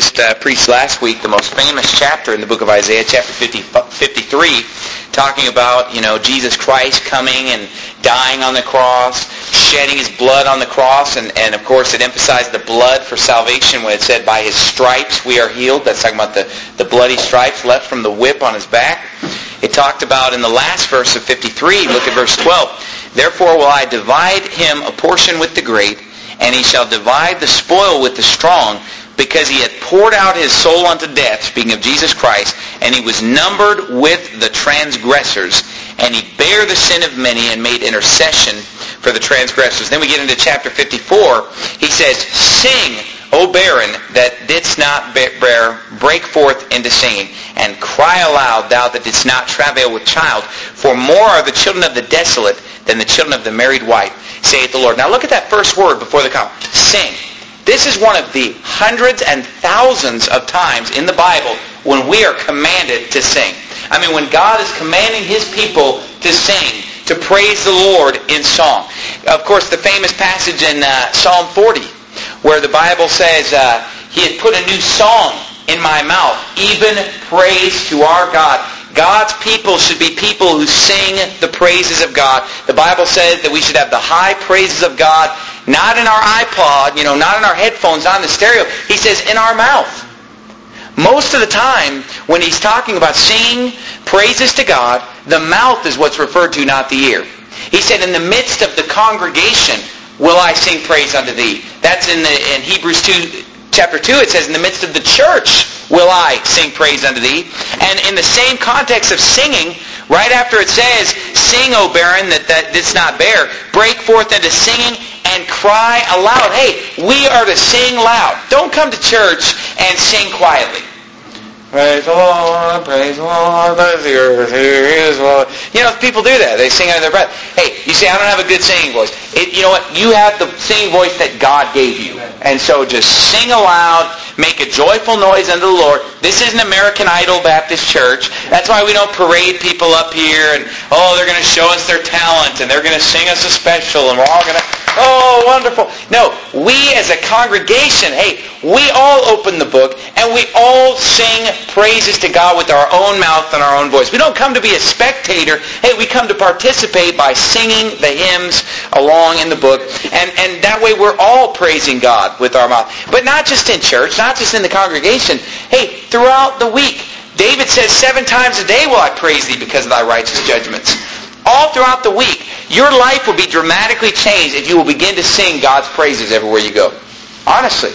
just preached last week the most famous chapter in the book of Isaiah, chapter 53, talking about, Jesus Christ coming and dying on the cross, shedding his blood on the cross, and of course it emphasized the blood for salvation when it said, by his stripes we are healed. That's talking about the bloody stripes left from the whip on his back. It talked about in the last verse of 53, look at verse 12, therefore will I divide him a portion with the great, and he shall divide the spoil with the strong, because he had poured out his soul unto death, speaking of Jesus Christ, and he was numbered with the transgressors, and he bare the sin of many and made intercession for the transgressors. Then we get into chapter 54. He says, sing, O barren, that didst not bear, break forth into singing, and cry aloud, thou that didst not travail with child, for more are the children of the desolate than the children of the married wife, saith the Lord. Now look at that first word before the comma. Sing. This is one of the hundreds and thousands of times in the Bible when we are commanded to sing. I mean, when God is commanding his people to sing, to praise the Lord in song. Of course, the famous passage in Psalm 40, where the Bible says, he had put a new song in my mouth, even praise to our God. God's people should be people who sing the praises of God. The Bible says that we should have the high praises of God, not in our iPod, not in our headphones, not in the stereo. He says in our mouth. Most of the time, when he's talking about singing praises to God, the mouth is what's referred to, not the ear. He said, in the midst of the congregation will I sing praise unto thee. That's in Hebrews 2, chapter 2, it says, in the midst of the church will I sing praise unto thee. And in the same context of singing, right after it says, sing, O barren, that didst not bear, break forth into singing and cry aloud. Hey, we are to sing loud. Don't come to church and sing quietly. Praise the Lord, the earth, here is Lord. People do that. They sing under their breath. Hey, you say, I don't have a good singing voice. You know what? You have the singing voice that God gave you. And so just sing aloud, make a joyful noise unto the Lord. This isn't American Idol Baptist Church. That's why we don't parade people up here and, they're going to show us their talent and they're going to sing us a special and we're all going to, wonderful. No, we as a congregation, we all open the book and we all sing praises to God with our own mouth and our own voice. We don't come to be a spectator. We come to participate by singing the hymns along in the book. And that way we're all praising God with our mouth. But not just in church, not just in the congregation. Throughout the week, David says 7 times a day will I praise thee because of thy righteous judgments. All throughout the week, your life will be dramatically changed if you will begin to sing God's praises everywhere you go. Honestly.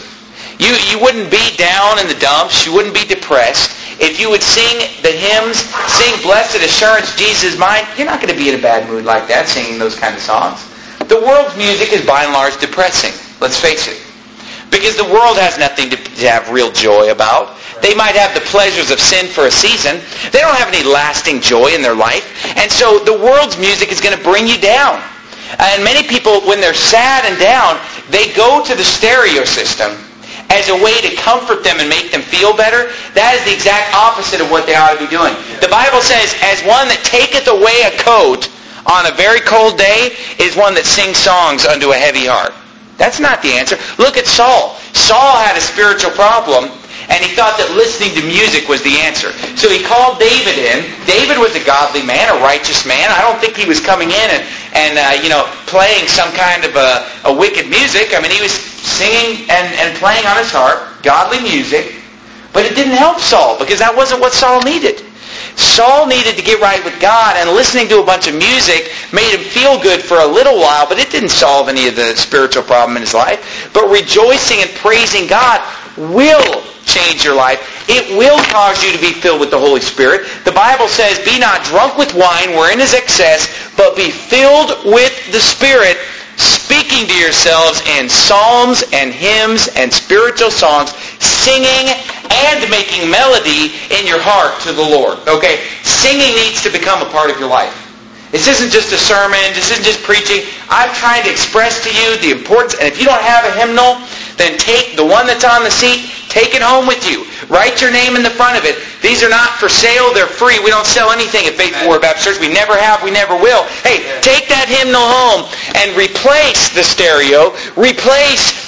You wouldn't be down in the dumps. You wouldn't be depressed. If you would sing the hymns, sing Blessed Assurance, Jesus is mine, you're not going to be in a bad mood like that singing those kind of songs. The world's music is by and large depressing. Let's face it. Because the world has nothing to have real joy about. They might have the pleasures of sin for a season. They don't have any lasting joy in their life. And so the world's music is going to bring you down. And many people, when they're sad and down, they go to the stereo system as a way to comfort them and make them feel better. That is the exact opposite of what they ought to be doing. The Bible says, as one that taketh away a coat on a very cold day is one that sings songs unto a heavy heart. That's not the answer. Look at Saul. Saul had a spiritual problem, and he thought that listening to music was the answer. So he called David in. David was a godly man, a righteous man. I don't think he was coming in and playing some kind of a wicked music. I mean, he was singing and playing on his harp, godly music. But it didn't help Saul, because that wasn't what Saul needed. Saul needed to get right with God, and listening to a bunch of music made him feel good for a little while, but it didn't solve any of the spiritual problem in his life. But rejoicing and praising God will change your life. It will cause you to be filled with the Holy Spirit. The Bible says, be not drunk with wine wherein is excess, but be filled with the Spirit, speaking to yourselves in psalms and hymns and spiritual songs, singing and making melody in your heart to the Lord. Okay? Singing needs to become a part of your life. This isn't just a sermon. This isn't just preaching. I'm trying to express to you the importance. And if you don't have a hymnal, then take the one that's on the seat, take it home with you. Write your name in the front of it. These are not for sale. They're free. We don't sell anything at Faithful Word Baptist Church. We never have. We never will. Hey, take that hymnal home and replace the stereo. Replace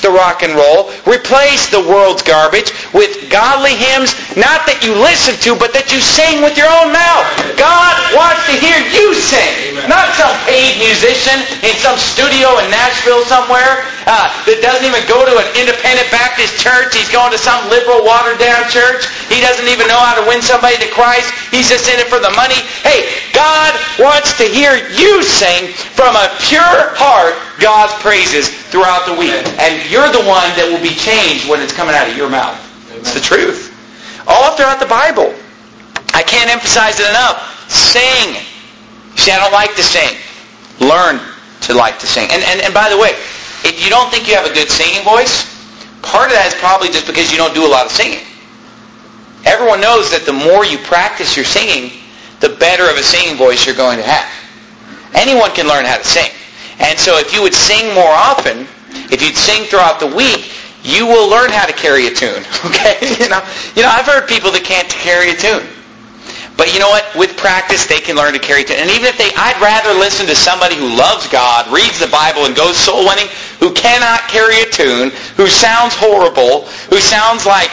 the rock and roll. Replace the world's garbage with godly hymns, not that you listen to, but that you sing with your own mouth. God wants to hear you sing, not some paid musician in some studio in Nashville somewhere that doesn't even go to an independent Baptist church. He's going to some liberal, watered-down church. He doesn't even know how to win somebody to Christ. He's just in it for the money. Hey, God wants to hear you sing from a pure heart God's praises throughout the week. And you're the one that will be changed when it's coming out of your mouth. It's the truth. All throughout the Bible. I can't emphasize it enough. Sing. You say, I don't like to sing. Learn to like to sing. And by the way, if you don't think you have a good singing voice, part of that is probably just because you don't do a lot of singing. Everyone knows that the more you practice your singing, the better of a singing voice you're going to have. Anyone can learn how to sing. And so if you would sing more often, if you'd sing throughout the week, you will learn how to carry a tune. Okay? You know, I've heard people that can't carry a tune. But you know what? With practice, they can learn to carry a tune. And even if I'd rather listen to somebody who loves God, reads the Bible, and goes soul winning, who cannot carry a tune, who sounds horrible, who sounds like,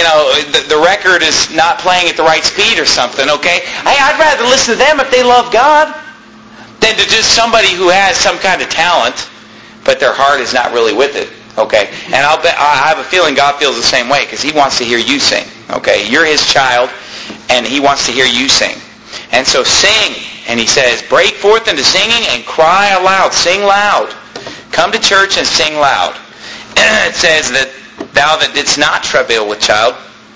the record is not playing at the right speed or something, okay? I'd rather listen to them if they love God than to just somebody who has some kind of talent, but their heart is not really with it, okay? And I have a feeling God feels the same way, because He wants to hear you sing, okay? You're His child, and He wants to hear you sing. And so sing, and He says, break forth into singing and cry aloud. Sing loud. Come to church and sing loud. It says that thou that didst not travail with child,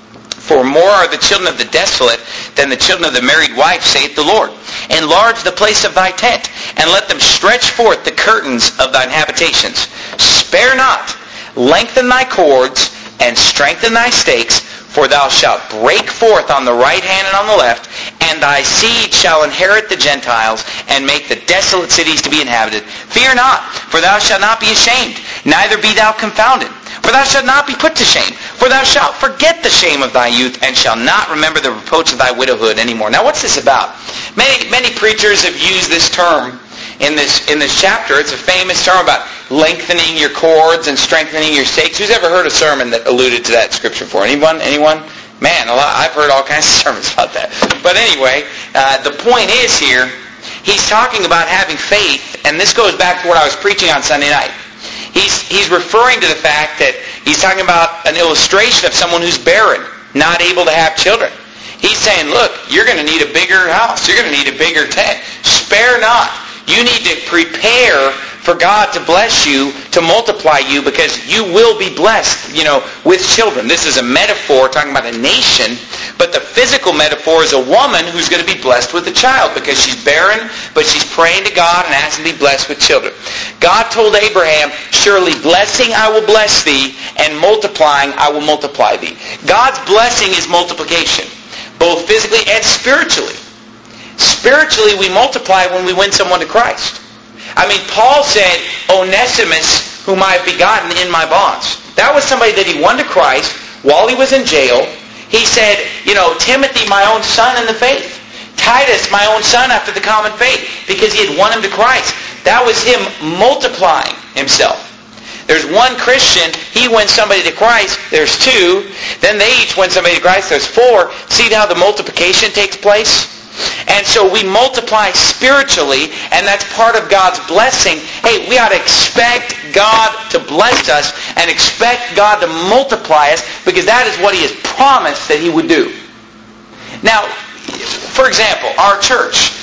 for more are the children of the desolate than the children of the married wife, saith the Lord. Enlarge the place of thy tent, and let them stretch forth the curtains of thine habitations. Spare not, lengthen thy cords, and strengthen thy stakes, for thou shalt break forth on the right hand and on the left, and thy seed shall inherit the Gentiles, and make the desolate cities to be inhabited. Fear not, for thou shalt not be ashamed, neither be thou confounded. For thou shalt not be put to shame. For thou shalt forget the shame of thy youth, and shalt not remember the reproach of thy widowhood anymore. Now what's this about? Many preachers have used this term in this chapter. It's a famous term about lengthening your cords and strengthening your stakes. Who's ever heard a sermon that alluded to that scripture before? Anyone? Man, I've heard all kinds of sermons about that. But anyway, the point is here, he's talking about having faith, and this goes back to what I was preaching on Sunday night. He's referring to the fact that he's talking about an illustration of someone who's barren, not able to have children. He's saying, look, you're going to need a bigger house. You're going to need a bigger tent. Spare not. You need to prepare for God to bless you, to multiply you, because you will be blessed, with children. This is a metaphor talking about a nation, but the physical metaphor is a woman who's going to be blessed with a child because she's barren, but she's praying to God and asking to be blessed with children. God told Abraham, surely blessing I will bless thee, and multiplying I will multiply thee. God's blessing is multiplication, both physically and spiritually. Spiritually, we multiply when we win someone to Christ. I mean, Paul said, Onesimus, whom I have begotten in my bonds. That was somebody that he won to Christ while he was in jail. He said, Timothy, my own son in the faith. Titus, my own son after the common faith, because he had won him to Christ. That was him multiplying himself. There's one Christian, he wins somebody to Christ. There's two. Then they each win somebody to Christ. There's four. See how the multiplication takes place? And so we multiply spiritually, and that's part of God's blessing. Hey, we ought to expect God to bless us and expect God to multiply us, because that is what He has promised that He would do. Now, for example, our church,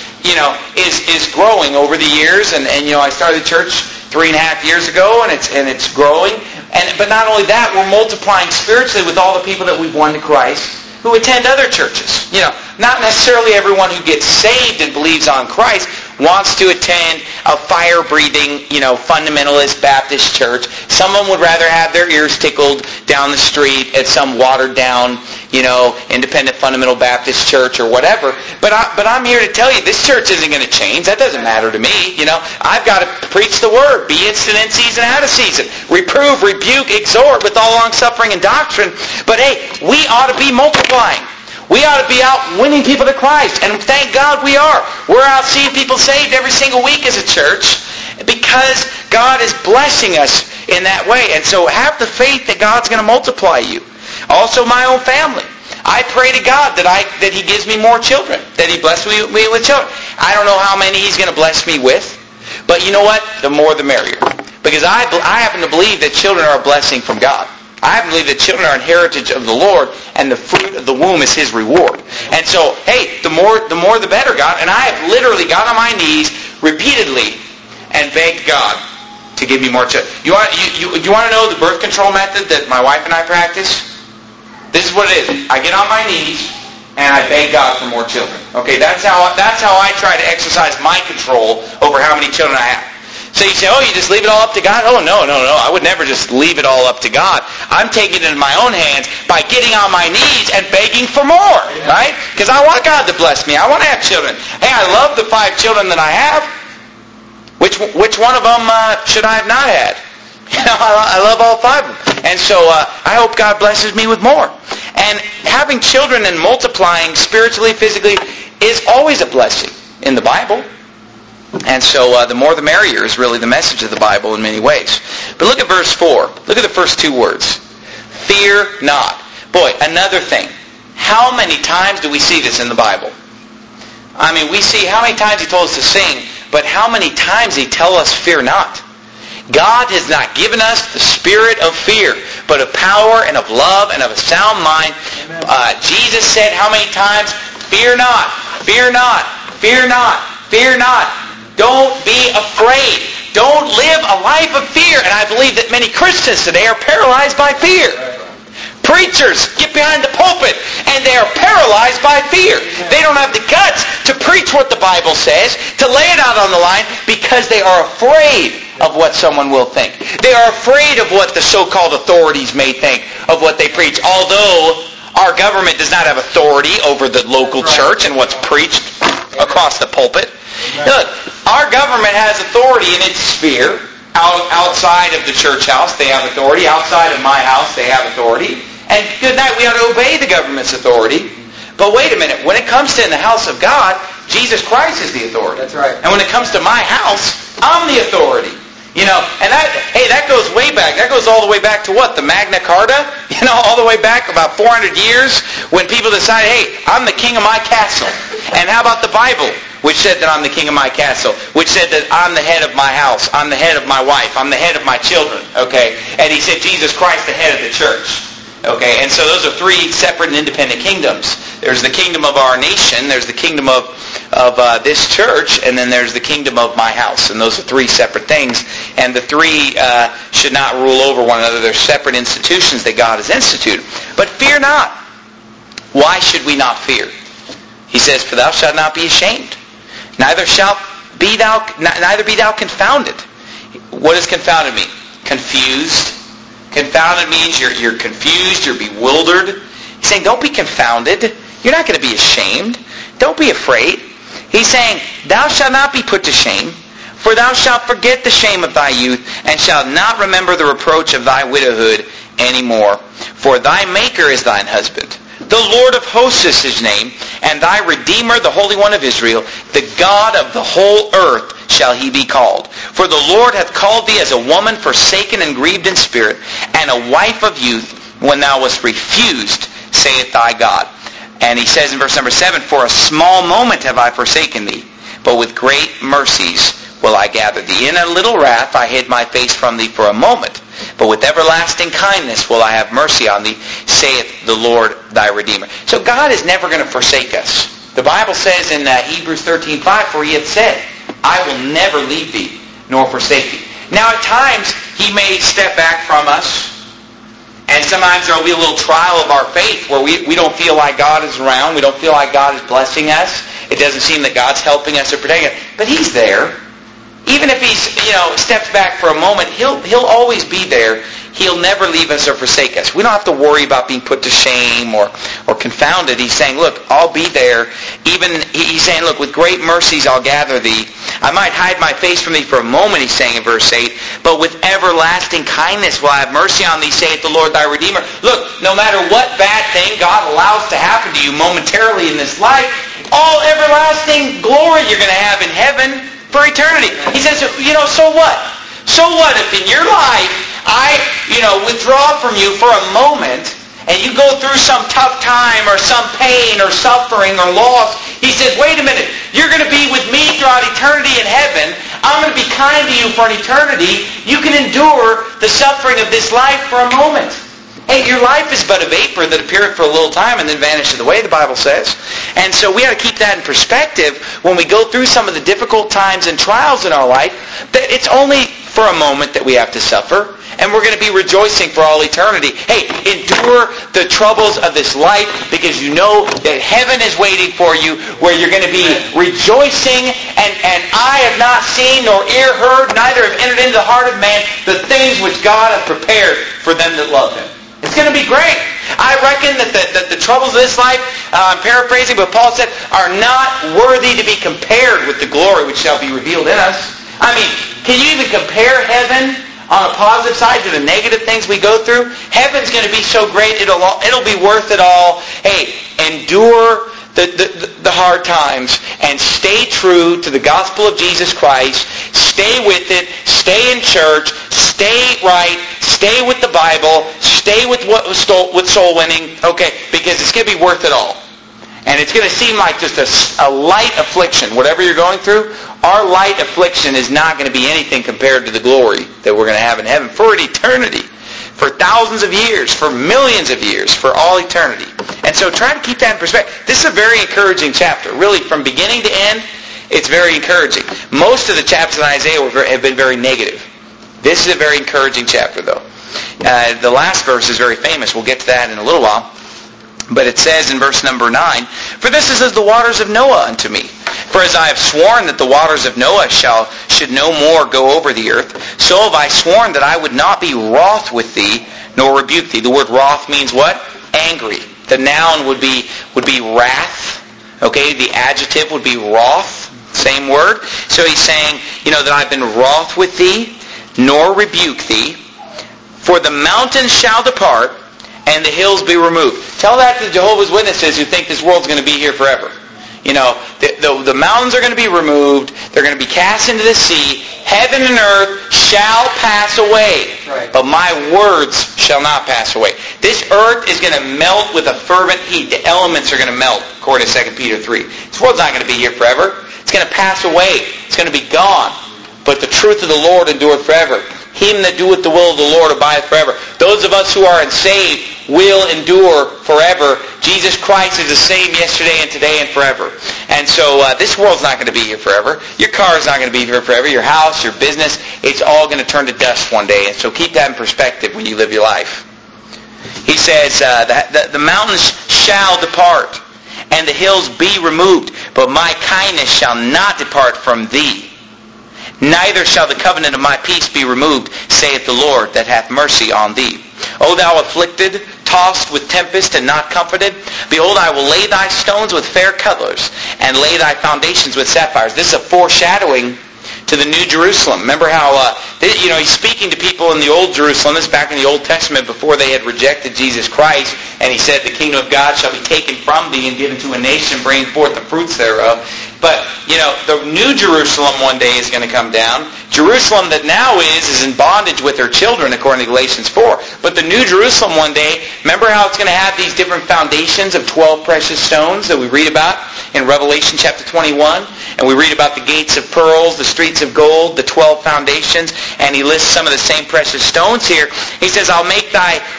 is growing over the years, and I started the church 3.5 years ago, and it's growing. But not only that, we're multiplying spiritually with all the people that we've won to Christ who attend other churches. Not necessarily everyone who gets saved and believes on Christ wants to attend a fire-breathing, fundamentalist Baptist church. Some of them would rather have their ears tickled down the street at some watered-down, independent fundamental Baptist church or whatever. But I'm here to tell you, this church isn't going to change. That doesn't matter to me. I've got to preach the Word, be instant in season, out of season, reprove, rebuke, exhort with all long-suffering and doctrine. But hey, we ought to be multiplying. We ought to be out winning people to Christ. And thank God we are. We're out seeing people saved every single week as a church because God is blessing us in that way. And so have the faith that God's going to multiply you. Also my own family. I pray to God that He gives me more children, that He blesses me with children. I don't know how many He's going to bless me with, but you know what? The more the merrier. Because I happen to believe that children are a blessing from God. I happen to believe that children are an heritage of the Lord, and the fruit of the womb is His reward. And so, hey, the more the better, God. And I have literally got on my knees repeatedly and begged God to give me more children. You want to know the birth control method that my wife and I practice? This is what it is. I get on my knees and I beg God for more children. Okay, that's how I try to exercise my control over how many children I have. So you say, oh, you just leave it all up to God? Oh, no. I would never just leave it all up to God. I'm taking it in my own hands by getting on my knees and begging for more, right? Because I want God to bless me. I want to have children. Hey, I love the 5 children that I have. Which one of them should I have not had? I love all 5 of them. And so I hope God blesses me with more. And having children and multiplying spiritually, physically, is always a blessing in the Bible. And so the more the merrier is really the message of the Bible in many ways. But look at verse 4. Look at the first 2 words. Fear not. Boy, another thing. How many times do we see this in the Bible? I mean, we see how many times He told us to sing, but how many times He tell us fear not? God has not given us the spirit of fear, but of power and of love and of a sound mind. Jesus said how many times? Fear not, fear not, fear not, fear not. Don't be afraid. Don't live a life of fear. And I believe that many Christians today are paralyzed by fear. Preachers get behind the pulpit and they are paralyzed by fear. They don't have the guts to preach what the Bible says, to lay it out on the line, because they are afraid of what someone will think. They are afraid of what the so-called authorities may think of what they preach. Although our government does not have authority over the local church and what's preached across the pulpit. Look, our government has authority in its sphere. Outside of the church house, they have authority. Outside of my house, they have authority. And good night, we ought to obey the government's authority. But wait a minute, when it comes to in the house of God, Jesus Christ is the authority. That's right. And when it comes to my house, I'm the authority. You know, and that goes way back. That goes all the way back to what? The Magna Carta? You know, all the way back about 400 years when people decided, hey, I'm the king of my castle. And how about the Bible, which said that I'm the king of my castle, which said that I'm the head of my house, I'm the head of my wife, I'm the head of my children, okay? And he said Jesus Christ, the head of the church. Okay, and so those are 3 separate and independent kingdoms. There's the kingdom of our nation, there's the kingdom of this church, and then there's the kingdom of my house. And those are 3 separate things. And the 3 should not rule over one another. They're separate institutions that God has instituted. But fear not. Why should we not fear? He says, for thou shalt not be ashamed. Neither be thou confounded. What does confounded mean? Confused. Confounded means you're confused, you're bewildered. He's saying, don't be confounded. You're not going to be ashamed. Don't be afraid. He's saying, thou shalt not be put to shame, for thou shalt forget the shame of thy youth, and shalt not remember the reproach of thy widowhood any more. For thy Maker is thine husband. The Lord of hosts is His name, and thy Redeemer, the Holy One of Israel, the God of the whole earth shall He be called. For the Lord hath called thee as a woman forsaken and grieved in spirit, and a wife of youth, when thou wast refused, saith thy God. And he says in verse number 7, for a small moment have I forsaken thee, but with great mercies will I gather thee. In a little wrath I hid my face from thee for a moment, but with everlasting kindness will I have mercy on thee, saith the Lord thy Redeemer. So God is never going to forsake us. The Bible says in Hebrews 13:5, for He hath said, I will never leave thee, nor forsake thee. Now at times, He may step back from us, and sometimes there will be a little trial of our faith where we don't feel like God is around, we don't feel like God is blessing us, it doesn't seem that God's helping us or protecting us, but He's there. Even if He steps back for a moment, He'll always be there. He'll never leave us or forsake us. We don't have to worry about being put to shame or confounded. He's saying, look, I'll be there. Even He's saying, look, with great mercies I'll gather thee. I might hide my face from thee for a moment, He's saying in verse 8, but with everlasting kindness will I have mercy on thee, saith the Lord thy Redeemer. Look, no matter what bad thing God allows to happen to you momentarily in this life, all everlasting glory you're going to have in heaven for eternity. He says, so what? So what if in your life I, withdraw from you for a moment, and you go through some tough time or some pain or suffering or loss, he says, wait a minute, you're going to be with me throughout eternity in heaven. I'm going to be kind to you for an eternity. You can endure the suffering of this life for a moment. Hey, your life is but a vapor that appeareth for a little time and then vanisheth away, the Bible says. And so we got to keep that in perspective when we go through some of the difficult times and trials in our life, that it's only for a moment that we have to suffer. And we're going to be rejoicing for all eternity. Hey, endure the troubles of this life because you know that heaven is waiting for you where you're going to be rejoicing. And eye have not seen nor ear heard, neither have entered into the heart of man the things which God hath prepared for them that love Him. It's going to be great. I reckon that the troubles of this life, I'm paraphrasing, but Paul said, are not worthy to be compared with the glory which shall be revealed in us. I mean, can you even compare heaven on a positive side to the negative things we go through? Heaven's going to be so great, it'll be worth it all. Hey, endure the hard times and stay true to the gospel of Jesus Christ. Stay with it. Stay in church. Stay right. Stay with the Bible. Stay with soul winning. Okay, because it's going to be worth it all. And it's going to seem like just a light affliction. Whatever you're going through, our light affliction is not going to be anything compared to the glory that we're going to have in heaven for an eternity, for thousands of years, for millions of years, for all eternity. And so try to keep that in perspective. This is a very encouraging chapter. Really, from beginning to end, it's very encouraging. Most of the chapters in Isaiah have been very negative. This is a very encouraging chapter, though. The last verse is very famous. We'll get to that in a little while. But it says in verse number 9, "For this is as the waters of Noah unto me. For as I have sworn that the waters of Noah should no more go over the earth, so have I sworn that I would not be wroth with thee, nor rebuke thee." The word wroth means what? Angry. The noun would be wrath. Okay, the adjective would be wroth. Same word. So he's saying, that I've been wroth with thee, nor rebuke thee. For the mountains shall depart, and the hills be removed. Tell that to Jehovah's Witnesses who think this world's going to be here forever. The mountains are going to be removed. They're going to be cast into the sea. Heaven and earth shall pass away. Right. But my words shall not pass away. This earth is going to melt with a fervent heat. The elements are going to melt, according to 2 Peter 3. This world's not going to be here forever. It's going to pass away. It's going to be gone. But the truth of the Lord endureth forever. Him that doeth the will of the Lord abideth forever. Those of us who are unsaved will endure forever. Jesus Christ is the same yesterday and today and forever. And so this world's not going to be here forever. Your car is not going to be here forever. Your house, your business, it's all going to turn to dust one day. And so keep that in perspective when you live your life. He says, the mountains shall depart, and the hills be removed, but my kindness shall not depart from thee. Neither shall the covenant of my peace be removed, saith the Lord that hath mercy on thee. O thou afflicted, tossed with tempest, and not comforted, behold, I will lay thy stones with fair colors, and lay thy foundations with sapphires. This is a foreshadowing to the New Jerusalem. Remember how, he's speaking to people in the Old Jerusalem. This is back in the Old Testament before they had rejected Jesus Christ. And he said, the kingdom of God shall be taken from thee and given to a nation, bringing forth the fruits thereof. But, the New Jerusalem one day is going to come down. Jerusalem that now is in bondage with her children, according to Galatians 4. But the New Jerusalem one day, remember how it's going to have these different foundations of 12 precious stones that we read about in Revelation chapter 21? And we read about the gates of pearls, the streets of gold, the 12 foundations, and he lists some of the same precious stones here. He says, I'll lay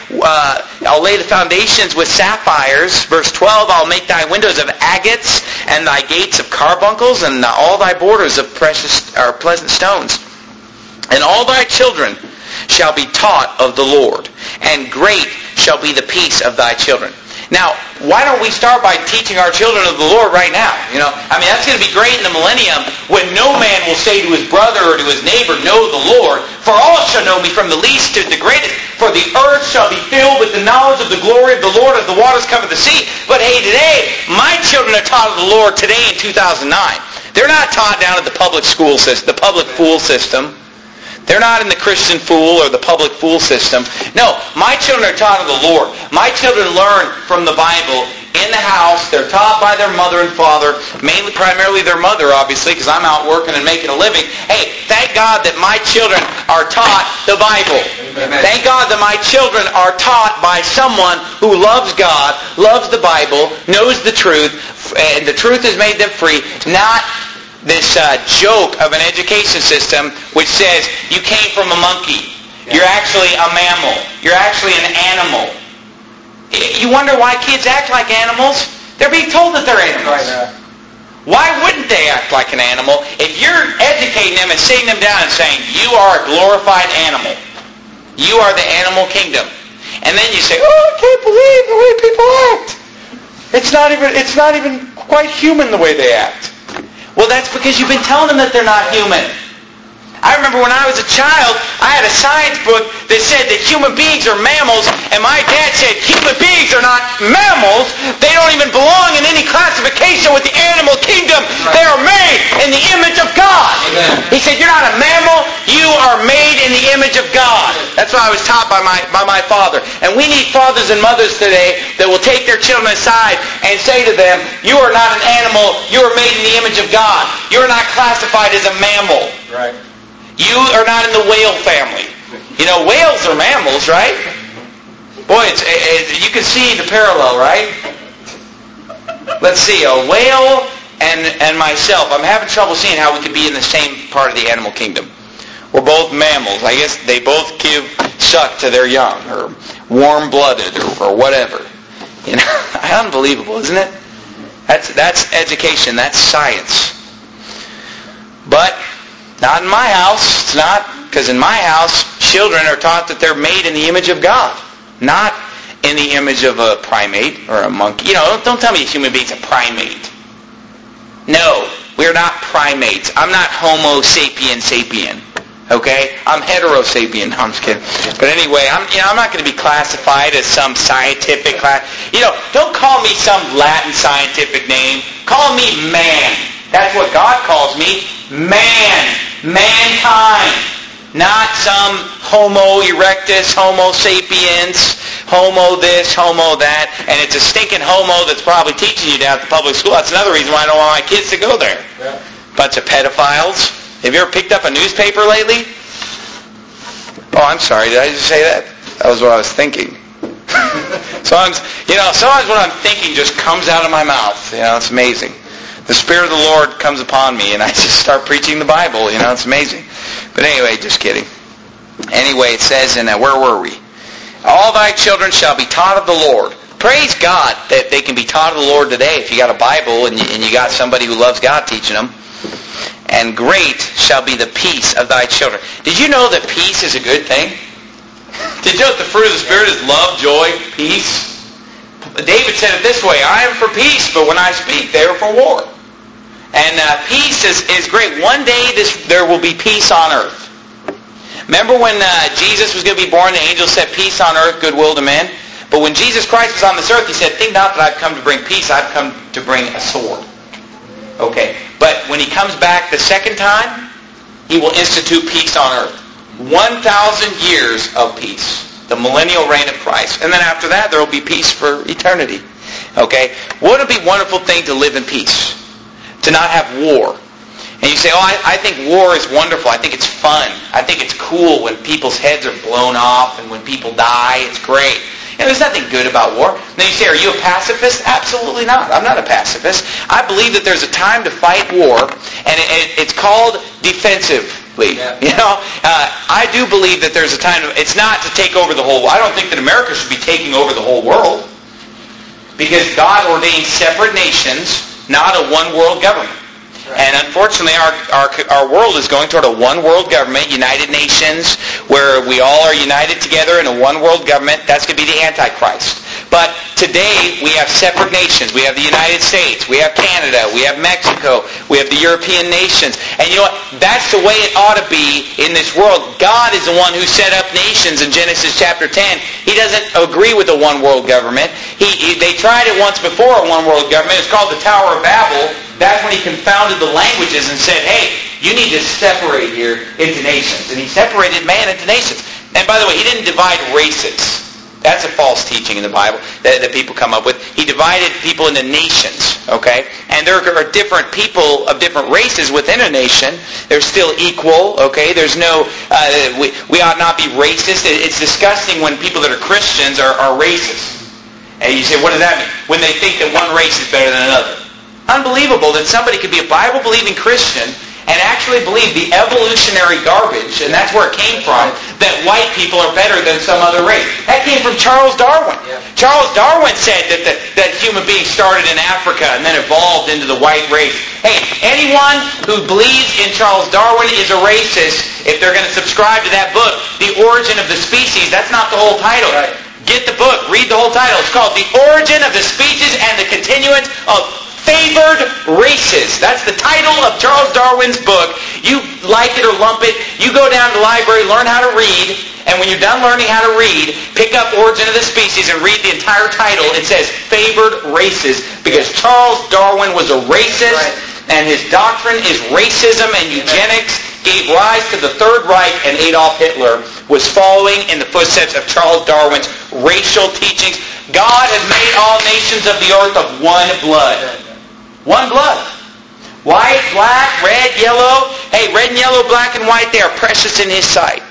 the foundations with sapphires. Verse 12, I'll make thy windows of agates, and thy gates of carbuncles, and all thy borders of precious or pleasant stones. And all thy children shall be taught of the Lord, and great shall be the peace of thy children. Now, why don't we start by teaching our children of the Lord right now? That's going to be great in the millennium when no man will say to his brother or to his neighbor, know the Lord. For all shall know me from the least to the greatest. For the earth shall be filled with the knowledge of the glory of the Lord as the waters cover the sea. But hey, today, my children are taught of the Lord today in 2009. They're not taught down at the public school system, the public fool system. They're not in the Christian fool or the public fool system. No, my children are taught of the Lord. My children learn from the Bible in in the house. They're taught by their mother and father, primarily their mother, obviously, because I'm out working and making a living. Hey, thank God that my children are taught the Bible. Amen. Thank God that my children are taught by someone who loves God, loves the Bible, knows the truth, and the truth has made them free, not this joke of an education system which says you came from a monkey. You're actually a mammal. You're actually an animal. You wonder why kids act like animals? They're being told that they're animals. Why wouldn't they act like an animal if you're educating them and sitting them down and saying, you are a glorified animal. You are the animal kingdom. And then you say, oh, I can't believe the way people act. It's not even quite human the way they act. Well, that's because you've been telling them that they're not human. I remember when I was a child, I had a science book that said that human beings are mammals, and my dad said, human beings are not mammals. They don't even belong in any classification with the animal kingdom. They are made in the image of God. Amen. He said, you're not a mammal. You are made in the image of God. That's what I was taught by my father. And we need fathers and mothers today that will take their children aside and say to them, you are not an animal. You are made in the image of God. You are not classified as a mammal. Right. You are not in the whale family. You know, whales are mammals, right? Boy, you can see the parallel, right? Let's see, a whale and myself. I'm having trouble seeing how we could be in the same part of the animal kingdom. We're both mammals. I guess they both give suck to their young, or warm-blooded, or whatever. You know, unbelievable, isn't it? That's education. That's science. But not in my house. It's not, because in my house, children are taught that they're made in the image of God, not in the image of a primate or a monkey. You know, don't tell me a human being's a primate. No, we're not primates. I'm not Homo sapien sapien. Okay? I'm heterosapien. No, I'm just kidding. But anyway, I'm not going to be classified as some scientific class. You know, don't call me some Latin scientific name. Call me man. That's what God calls me. Man. Mankind. Not some Homo erectus, Homo sapiens, Homo this, Homo that. And it's a stinking Homo that's probably teaching you down at the public school. That's another reason why I don't want my kids to go there. Yeah. Bunch of pedophiles. Have you ever picked up a newspaper lately? Oh, I'm sorry. Did I just say that? That was what I was thinking. Sometimes what I'm thinking just comes out of my mouth. You know, it's amazing. The Spirit of the Lord comes upon me, and I just start preaching the Bible. You know, it's amazing. But anyway, just kidding. Anyway, it says in where were we? All thy children shall be taught of the Lord. Praise God that they can be taught of the Lord today if you got a Bible and you got somebody who loves God teaching them. And great shall be the peace of thy children. Did you know that peace is a good thing? Did you know that the fruit of the Spirit is love, joy, peace? David said it this way, I am for peace, but when I speak, they are for war. And peace is great. One day there will be peace on earth. Remember when Jesus was going to be born, the angels said, peace on earth, goodwill to men? But when Jesus Christ was on this earth, he said, think not that I've come to bring peace, I've come to bring a sword. Okay, but when he comes back the second time, he will institute peace on earth. 1,000 years of peace. The millennial reign of Christ. And then after that, there will be peace for eternity. Okay? Wouldn't it be a wonderful thing to live in peace? To not have war. And you say, I think war is wonderful. I think it's fun. I think it's cool when people's heads are blown off and when people die. It's great. You know, there's nothing good about war. And then you say, are you a pacifist? Absolutely not. I'm not a pacifist. I believe that there's a time to fight war, and it's called defensively. Yeah. You know, I do believe that there's a time. It's not to take over the whole world. I don't think that America should be taking over the whole world, because God ordained separate nations, not a one-world government. And unfortunately, our world is going toward a one-world government, United Nations, where we all are united together in a one-world government. That's going to be the Antichrist. But today, we have separate nations. We have the United States. We have Canada. We have Mexico. We have the European nations. And you know what? That's the way it ought to be in this world. God is the one who set up nations in Genesis chapter 10. He doesn't agree with a one-world government. They tried it once before, a one-world government. It's called the Tower of Babel. That's when he confounded the languages and said, hey, you need to separate here into nations. And he separated man into nations. And by the way, he didn't divide races. That's a false teaching in the Bible that people come up with. He divided people into nations, okay? And there are different people of different races within a nation. They're still equal, okay? There's no, we ought not be racist. It's disgusting when people that are Christians are racist. And you say, what does that mean? When they think that one race is better than another. Unbelievable that somebody could be a Bible-believing Christian and actually believe the evolutionary garbage, and that's where it came from, that white people are better than some other race. That came from Charles Darwin. Yeah. Charles Darwin said that human beings started in Africa and then evolved into the white race. Hey, anyone who believes in Charles Darwin is a racist if they're going to subscribe to that book, The Origin of the Species. That's not the whole title. Right. Get the book. Read the whole title. It's called The Origin of the Species and the Continuance of Favored Races. That's the title of Charles Darwin's book. You like it or lump it. You go down to the library, learn how to read, and when you're done learning how to read, pick up Origin of the Species and read the entire title. It says Favored Races because Charles Darwin was a racist, and his doctrine is racism and eugenics gave rise to the Third Reich, and Adolf Hitler was following in the footsteps of Charles Darwin's racial teachings. God has made all nations of the earth of one blood. One blood. White, black, red, yellow. Hey, red and yellow, black and white, they are precious in His sight.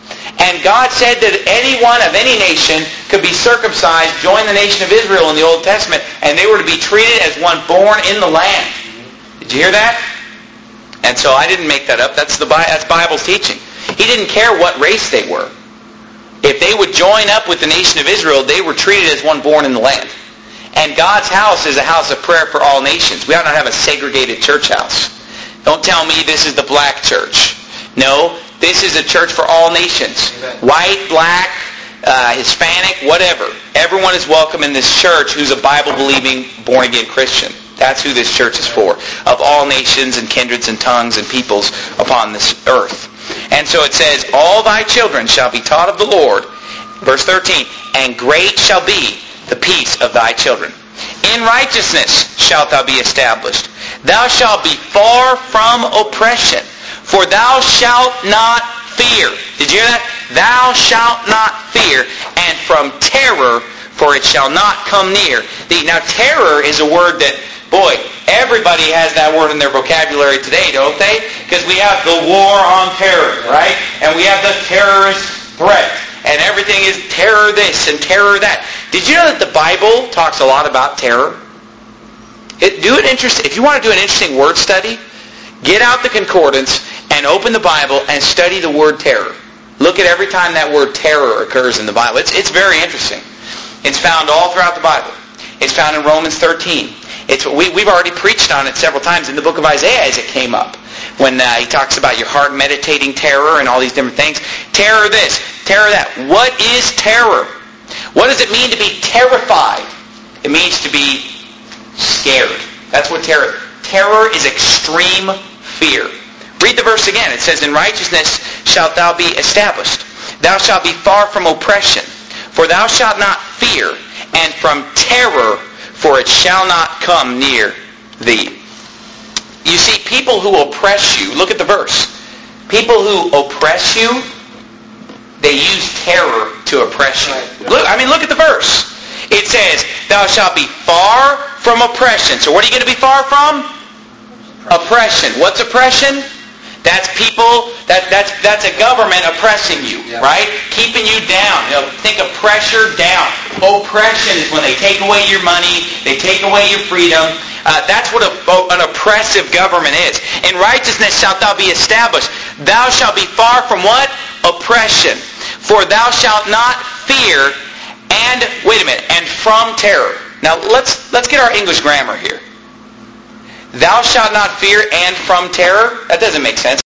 And God said that anyone of any nation could be circumcised, join the nation of Israel in the Old Testament, and they were to be treated as one born in the land. Did you hear that? And so I didn't make that up. That's Bible's teaching. He didn't care what race they were. If they would join up with the nation of Israel, they were treated as one born in the land. And God's house is a house of prayer for all nations. We ought not have a segregated church house. Don't tell me this is the black church. No, this is a church for all nations. Amen. White, black, Hispanic, whatever. Everyone is welcome in this church who's a Bible-believing, born-again Christian. That's who this church is for. Of all nations and kindreds and tongues and peoples upon this earth. And so it says, all thy children shall be taught of the Lord. Verse 13, and great shall be the peace of thy children. In righteousness shalt thou be established. Thou shalt be far from oppression, for thou shalt not fear. Did you hear that? Thou shalt not fear, and from terror, for it shall not come near thee. Now terror is a word that, boy, everybody has that word in their vocabulary today, don't they? Because we have the war on terror, right? And we have the terrorist threat. And everything is terror this and terror that. Did you know that the Bible talks a lot about terror? If you want to do an interesting word study, get out the concordance and open the Bible and study the word terror. Look at every time that word terror occurs in the Bible. It's very interesting. It's found all throughout the Bible. It's found in Romans 13. We've already preached on it several times in the book of Isaiah as it came up. When he talks about your heart meditating terror and all these different things. Terror this, terror that. What is terror? What does it mean to be terrified? It means to be scared. That's what terror is. Terror is extreme fear. Read the verse again. It says, in righteousness shalt thou be established. Thou shalt be far from oppression. For thou shalt not fear, and from terror, for it shall not come near thee. You see, people who oppress you, look at the verse. People who oppress you, they use terror to oppress you. Look at the verse. It says, thou shalt be far from oppression. So what are you going to be far from? Oppression. What's oppression? That's people, that's a government oppressing you, right? Keeping you down. Think of pressure down. Oppression is when they take away your money, they take away your freedom. That's what an oppressive government is. In righteousness shalt thou be established. Thou shalt be far from what? Oppression. For thou shalt not fear, and, wait a minute, and from terror. Now let's get our English grammar here. Thou shalt not fear and from terror? That doesn't make sense.